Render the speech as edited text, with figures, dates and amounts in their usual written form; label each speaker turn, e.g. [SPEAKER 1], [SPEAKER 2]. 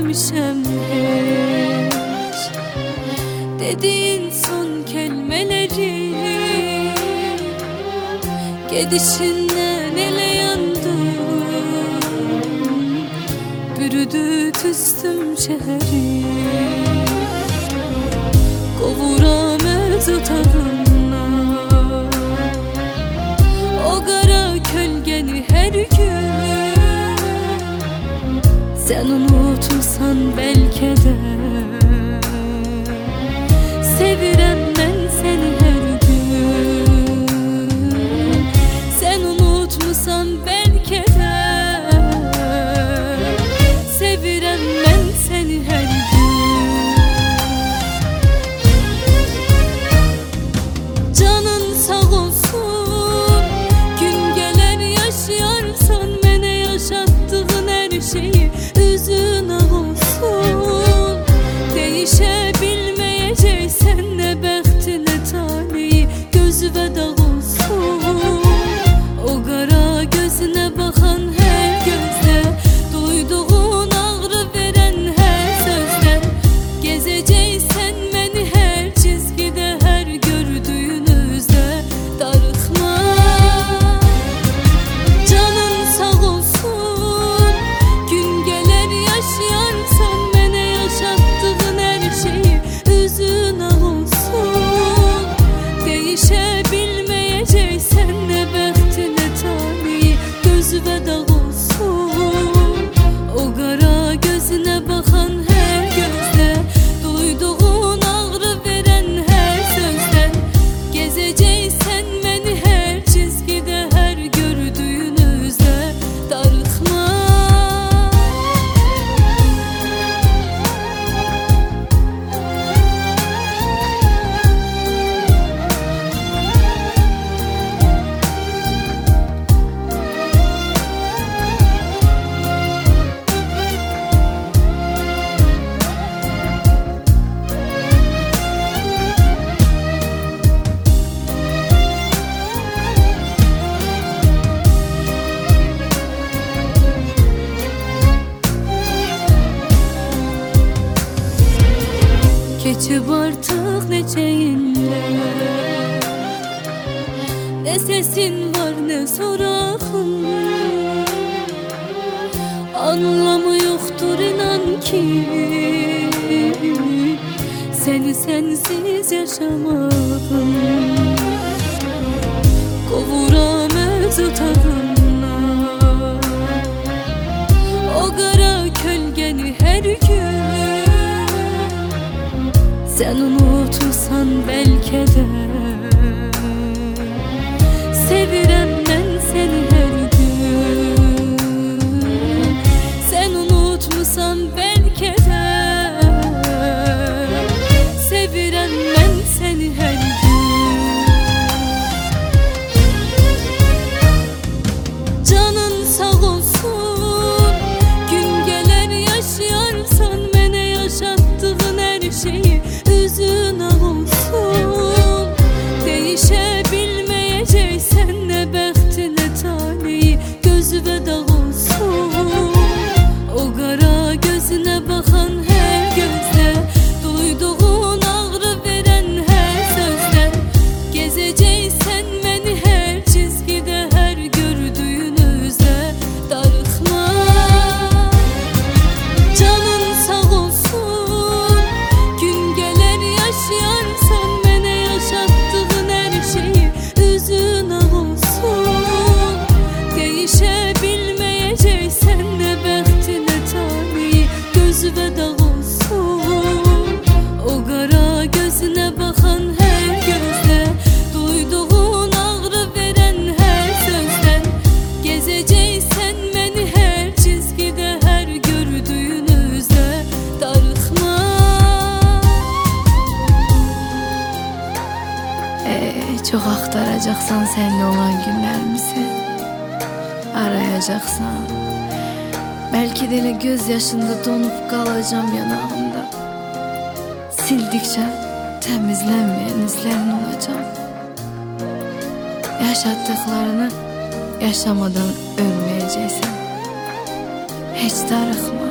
[SPEAKER 1] bilmemişem hiç. Dediğin son kelimeleri gidişinden ele yandım. Bürüdü tüstüm şehri, kovuramaz otağından. O kara kölgeni her gün sen unutursan belki de. Sevirem ben seni her gün, sen unutmuşsan belki de. Sevirem ben seni her gün. Canın sağ olsun, gün gelir yaşayarsan mene yaşattığın her şeyi üzün olsun. Değişebilmeyeceksen ne bəxti ne taleyi, gözüve dağ olsun. O kara gözüne bakan her gözde, duyduğun ağrı veren her sözde. Gezeceksen beni her çizgide, her gördüğünüzde darıkma. Canın sağ olsun, gün gelir yaşayarsan mene yaşattığın her şeyi üzün olsun. Değişebilmeyeceksen ne bəxti ne taleyi, gözüve dağ olsun. O kara gözüne bakan her gözde, duyduğun ağrı veren her sözden. Gezeceksen beni her çizgide, her gördüğünüzde darıkma. Geçip artık neçe yıllar, ne sesin var ne sorağın. Anlamı yoktur inan ki seni sensiz yaşamakın. Kovuramaz otağından o kara kölgeni her gün. Sen unutursan belki de. Sevirem ben seni her gün, sen unutmuşsan belki de. Sevirem ben seni her gün. Canın sağ olsun, gün gelir yaşayarsan mene yaşattığın her şeyi üzün olsun. Değişebilmeyeceksen ne bəxti ne taleyi, gözüve dağ olsun. O kara gözüne bakan her gözde, duyduğun ağrı veren her sözden. Gezeceksen beni her çizgide, her gördüğünüzde darıkma. Canın sağ olsun, gün gelir yaşayarsan mene yaşattığın her şeyi üzün olsun. Değişebilmeyeceksen ne bəxti ne taleyi, gözüve dağ olsun. O kara gözüne bakan her gözde, duyduğun ağrı veren her sözden. Gezeceksen beni her çizgide, her gördüğünüzde darıkma.
[SPEAKER 2] Çok aktaracaksan seninle olan günlerimizi, arayacaksan belki de gözyaşında donup kalacağım yanağında. Sildikçe temizlenmeyen izlerin olacağım. Yaşattıklarını yaşamadan ölmeyeceksin. Hiç darıkma.